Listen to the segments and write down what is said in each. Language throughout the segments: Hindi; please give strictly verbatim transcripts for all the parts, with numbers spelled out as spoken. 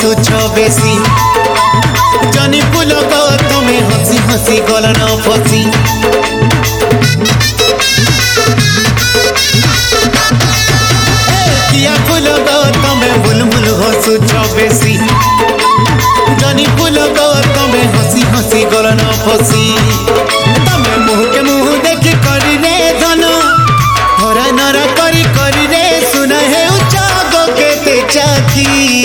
हसुछ बेसी जनी फूल गो तमे हसी हसी गल न फसी किया फूल गो तमे बुलबुल हसुछ बेसी जनी फूल गो तमे हसी हसी गल न फसी तमे मुह के मुह देखी करी रे धन हरा नरा करी करी रे सुना है उचा गो केते चाखी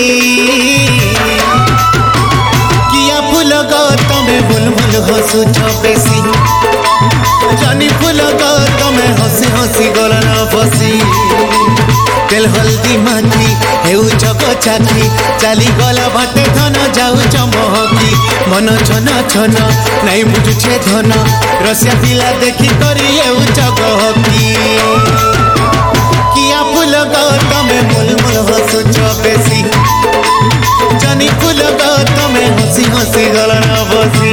किया फूल गो तमे बुलबुल हसुछ बेसी जनी फूल गो तमे हसी हसी गल न फसी तेल हल्दी माखी हेउ चक चाखी चाली गला बाटे धन जाऊ चमहकी मन छन छन नहीं बुझुछे धन रसिया पिला देखी करी हेउ चकहकी किया फूल गो तमे मुलमुल हसुछ बेसी जनी फूल गो तमे हसी हसी गल न फसी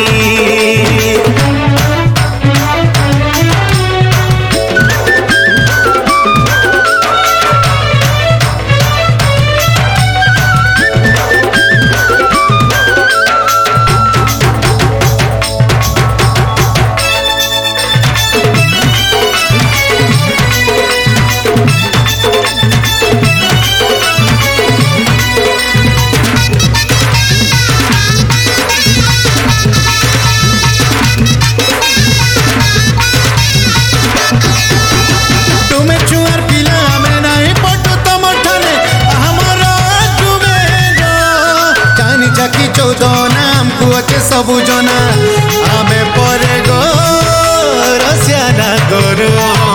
सबु जना आमे परे गो रसिया ना करो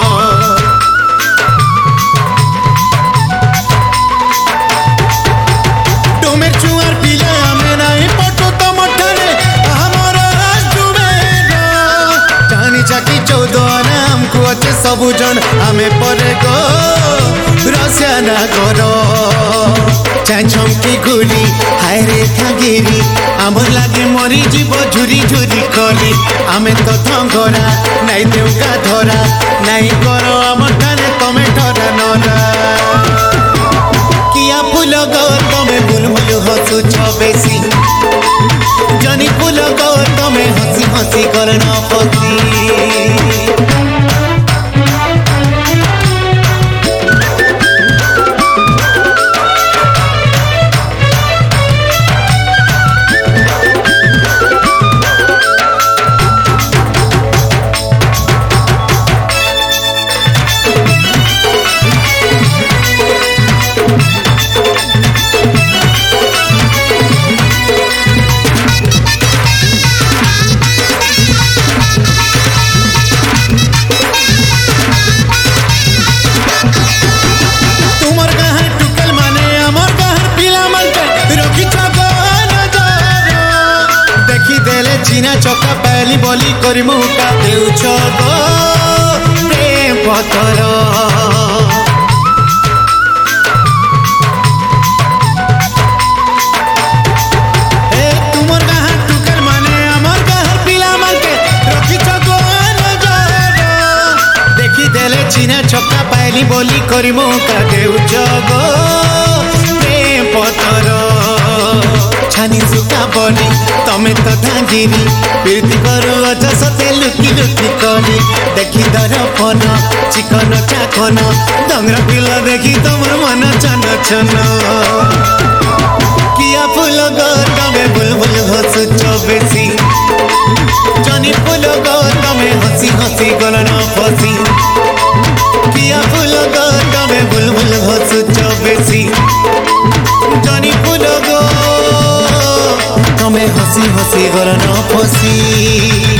तुमे चुआर पिला आमे नहीं पटो तो मठरे हमरा तुमे जानी जाकी चौदह नाम को अच्छे सबु जन आमे परे गो रसिया ना करो चमकी गुली हाय रे थागिरी आमर लागे मरी जीव झुरी झुरी कली आमे तो थंगरा नाई देउका धरा नाई करो आमर थाने तमे ठरा नरा किया फूल गो तमे बुलबुल हसुछ बेसी जनी फूल गो तमे हसी हसी गल न फसी चिना चका पहली बोली करी मुका देउछ गो प्रेम पतर ए तुमर गाह टुकर माने हमर गाह पिला मानके रखिछ गो नजर देखी देले चिना चका पहली बोली करी मुका देउछ गो प्रेम पतर छानी सुका बनी तमे तो धांगिरी प्रीति करू अजा सते लुकी लुकी करी देखी दर्पण चिकन चाकन डंगरा पिला देखी तमर मन छन छन किया फूल गो तमे बुलबुल हसुछ बेसी जनी फूल गो तमे हसी हसी गल न फसी किया फूल गो तमे बुलबुल हसुछ बेसी जनी फूल गो तमे हसी हसी गल न फसी।